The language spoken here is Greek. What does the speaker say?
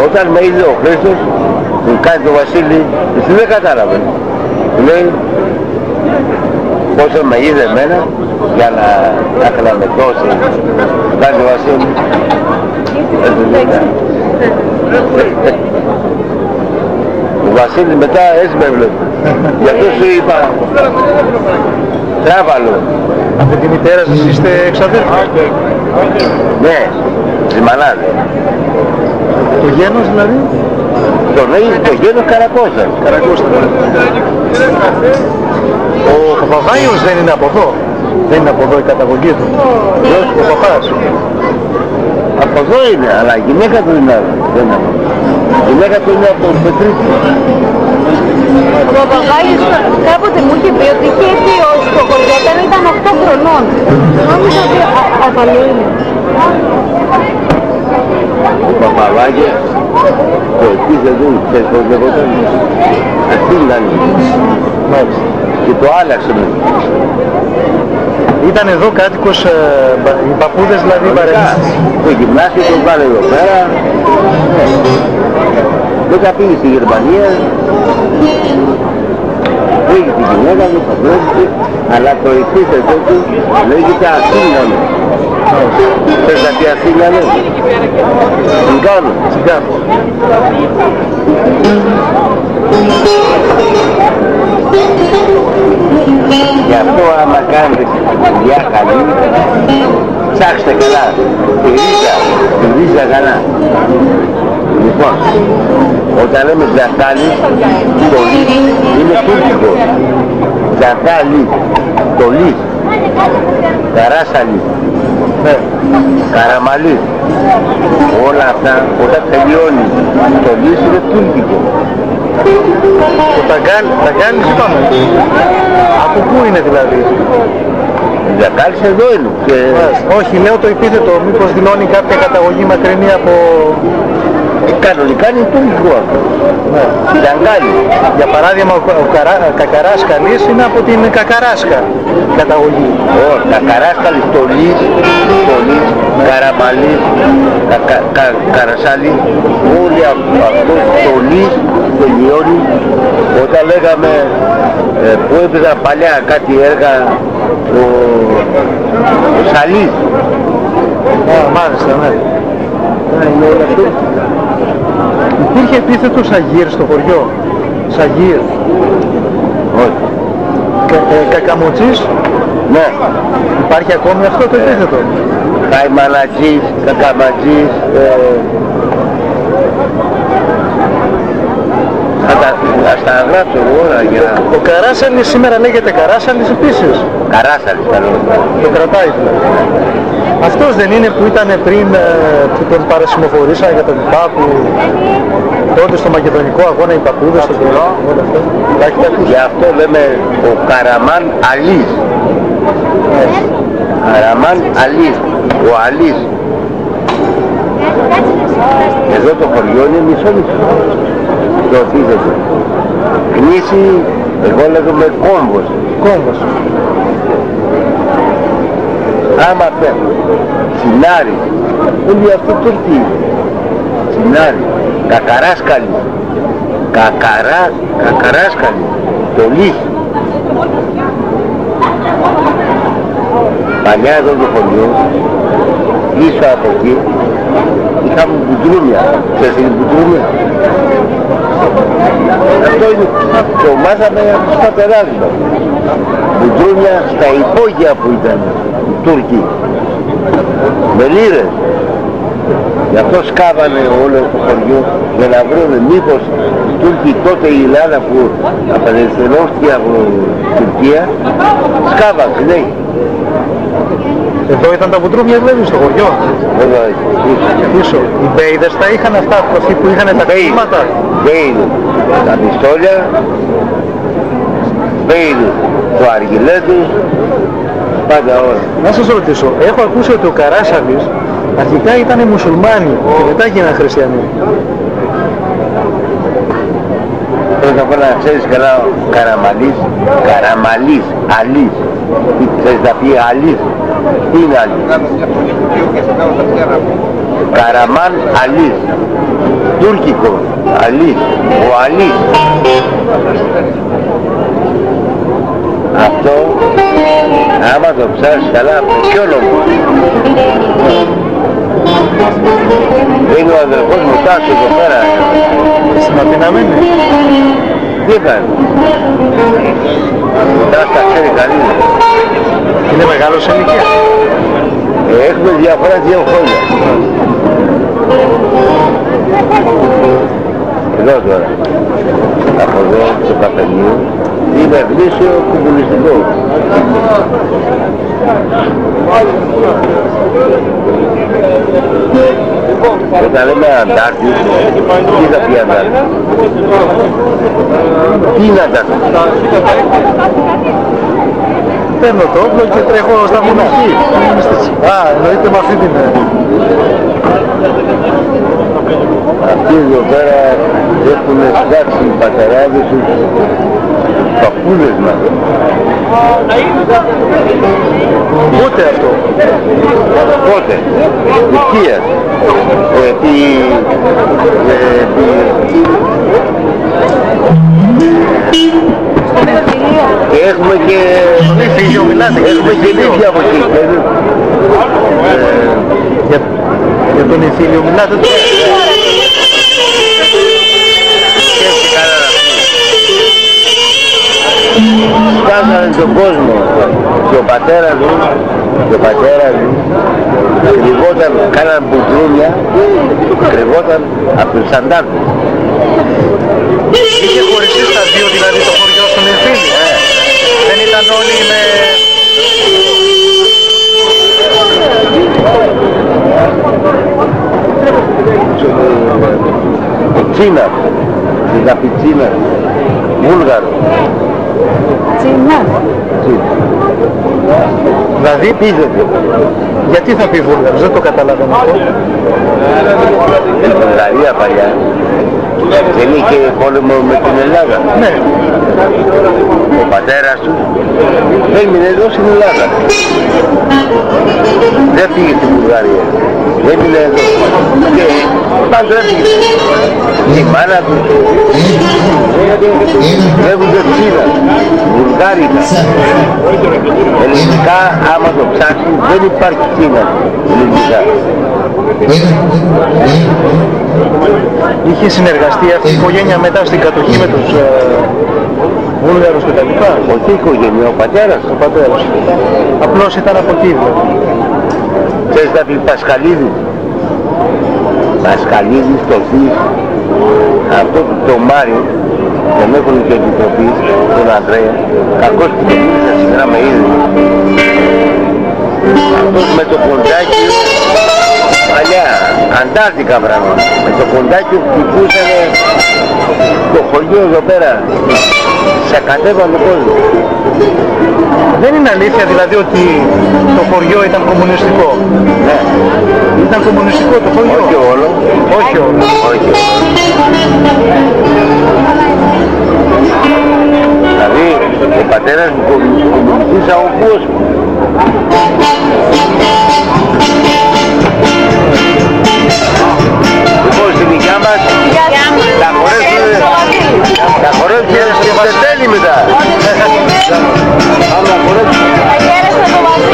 όταν με είδε ο Χρήστος, μου κάνει το Βασίλη, εσύ δεν κατάλαβε. Του λέει, πόσο με είδε εμένα, για να ήθελα να με δώσει, κάνει το Βασίλη. Ο Βασίλης μετά έτσι με βλέπει. Γι' αυτό σου είπα, τράβαλο. Από τη μητέρα σας είστε εξαδέλφοι? Ναι, ζυμανάδε. Το γένος δηλαδή? Το γένος Καρακώστα. Καρακώστα. Ο Παπαγάιος δεν είναι από εδώ? Δεν είναι από εδώ η καταγωγή του? Ο παπάς. Από εδώ είναι, αλλά η γυναίκα του είναι άλλο. Δεν είναι. Η γυναίκα του είναι από τον Πετρίτη. Ο Παπαγάιος κάποτε μου είχε πει ότι είχε έρθει στο χωριό όταν ήταν 8 χρονών. Νόμιζα ότι απαλού είναι. Ο Παπαγάιος το επίθετο, ξέρεις πώς λεγόταν, αυτή ήταν. Και το άλλαξε με. Ήταν εδώ κάτοικος, οι παππούδες δηλαδή παρέμβασαν. Το γυμνάσιο τον βάλε εδώ πέρα. Μετά πήγε στη Γερμανία. Πήγε τη γυναίκα του, παππούδες, αλλά το επίθετο του λέγεται Αθήνανο. Θες να πει Αθήνανο? Τσιγκάνο. Τσιγκάνο. Γι' αυτό άμα κάνετε δουλειά καλή, ψάξτε καλά, τη ρίζα καλά. Λοιπόν, όταν λέμε Ζαχάλι, το λί είναι τουρκικό. Ζαχάλι, το λί, Καράσαλι, Καραμαλί, όλα αυτά όταν τελειώνει το λί είναι τουρκικό. Το Ταγκάλις είπαμε. Από πού είναι δηλαδή? Ζαχάλης εδώ είναι. Και... όχι, λέω το επίθετο, μήπως δηλώνει κάποια καταγωγή μακρινή από... κανονικά είναι τουρκικό αυτό. Ζαχάλη. Για παράδειγμα ο Κακαράσκαλης είναι από την Κακαράσκα καταγωγή. Κακαράσκαλης, το Λις, Καραμαλής, Καρασάλη, όλοι αυτό το Λις τελειώνει. Όταν λέγαμε που έπαιζαν παλιά κάτι έργα, ο Σαλής. Μάλιστα, ναι. Είναι όλα τουρκικά. Υπήρχε επίθετο Σαγίρ στο χωριό? Σαγίρ? Όχι. Κακαμοτσής? Ναι. Υπάρχει ακόμη αυτό το επίθετο? Καϊμανατζής, Κακαματζής, ας τα γράψω όλα για... Ο Καράσαλης σήμερα λέγεται Καράσαλης επίσης? Καράσαλης καλό. Το κρατάει δηλαδή. Αυτός δεν είναι που ήταν πριν που τον παρασημοφορήσαν για τον λοιπά, που τότε στο μακεδονικό αγώνα οι παππούδες στο καιρό, όλα αυτά? Γι' αυτό λέμε ο Καραμάν Αλής. Καραμάν Αλής, ο Αλής. Εδώ το χωριό είναι μισό. Το επίθετο. Γνήσι, εγώ λέγομαι Κόμβος. Κόμβος. Άμα θέλω, Συνάρι, όλοι αυτοί Τούρκοι. Συνάρι, Κακαράσκαλη, Κακαράσκαλη, το Λύχ. Παλιά εδώ το χωριό, πίσω από εκεί, είχαμε μπουτρούμια. Ξέρεις είναι μπουτρούμια? Αυτό είναι, το μάθαμε από τους πατεράδες μας. Μπουτρούμια στα υπόγεια που ήταν οι Τούρκοι. Με λίρες. Γι' αυτό σκάβανε όλο το χωριό για να βρουν μήπως οι Τούρκοι τότε η Ελλάδα που απελευθερώθηκε από Τουρκία σκάβανε, ναι. Εδώ ήταν τα βουτρούμια δηλαδή στο χωριό? Εδώ πίσω. Οι μπέιδες τα είχαν αυτά, αυτοί που είχαν τα κτήματα? Μπέιδες, τα πιστόλια, μπέιδες, το αργυλέ τους, πάντα όλα. Να σας ρωτήσω, έχω ακούσει ότι ο Καράσαλης αρχικά ήταν μουσουλμάνοι και μετά γίνανε χριστιανοί. Πρώτα απ' όλα να ξέρεις καλά, Καραμαλής, Αλής. Θες να πει Αλής? Τι είναι Αλής? Καραμάν Αλής. Τουρκικό. Αλής. Ο Αλής. Αυτό, άμα το ψάσεις καλά, ποιο όνομα. Είναι ο αδερφός μου Τάσος εδώ πέρα. Στην Αθήνα μένει. Τι έκανε. Ο Τάσος τα ξέρει καλύτερα. Είναι μεγάλος σε ηλικία. Έχουμε διαφορά 2 χρόνια. Εδώ τώρα. Από εδώ στο καφενείο. Είναι γνήσιο κομμουνιστικό. Όταν λέμε Αντάρτης, τι θα πει Αντάρτης. Τι είναι Αντάρτης. Παίρνω το όπλο και τρέχω στα μοναχή. Α, εννοείται με αυτή την... Αυτοί εδώ πέρα έχουν φτιάξει οι πατεράδες τους παππούδες μας. Πότε αυτό. Πότε. Οικίας. Και έχουμε και... Φίλιο μιλάτε. Έχουμε και νύχια από εκεί. Για τον εμφύλιο μιλάτε. Σκάσανε τον κόσμο και ο πατέρας μου κρυβόταν, κάναν μπουντρούνια, κρυβόταν από τους αντάρτες. Είχε χωριστεί στα δύο δηλαδή το χωριό στον εμφύλιο. Δεν ήταν όλοι με... Τσίνα, στην Καπιτσίνα, Βούλγαρο. Τσίνα. Δηλαδή πίζεται. Γιατί θα πει Βούλγαρος, δεν το καταλαβαίνω αυτό. Στην Βουλγαρία παλιά δεν είχε πόλεμο με την Ελλάδα. Ναι. Ο πατέρας του έμεινε εδώ στην Ελλάδα. Δεν πήγε στην Βουλγαρία. Έμεινε εδώ. Και πάντως έφυγε. Η μάνα του λέγονται Τσίνα, Βουλγάρικα. Ελληνικά άμα το ψάξει δεν υπάρχει Τσίνα ελληνικά. Είχε συνεργαστεί αυτή η οικογένεια μετά στην κατοχή με τους Βούλγαρους και τα λοιπά. Όχι η οικογένεια, ο πατέρας. Ο πατέρας. Απλώς ήταν από εκεί δηλαδή. Ξέρεις να πει Πασχαλίδης. Πασχαλίδης, το Θης, αυτό το Μάριο, τον έχουν και επιτροπή, τον Ανδρέα, κακός που τον πήρε σήμερα με είδε. Αυτός με το κοντάκι, παλιά, αντάρτικα πράγματα, με το κοντάκι που χτυπούσανε το χωριό εδώ πέρα, σε κατέβανε κόσμο. Δεν είναι αλήθεια δηλαδή ότι το χωριό ήταν κομμουνιστικό. Ναι. Ήταν κομμουνιστικό το χωριό. Όχι όλο. Όχι όλο. Όχι. Δηλαδή ο πατέρας μου κομμουνιστής αγωγός μου. Λοιπόν στην υγειά μας τα χορεύουν και τέλει μετά. Αν τα χορεύουν.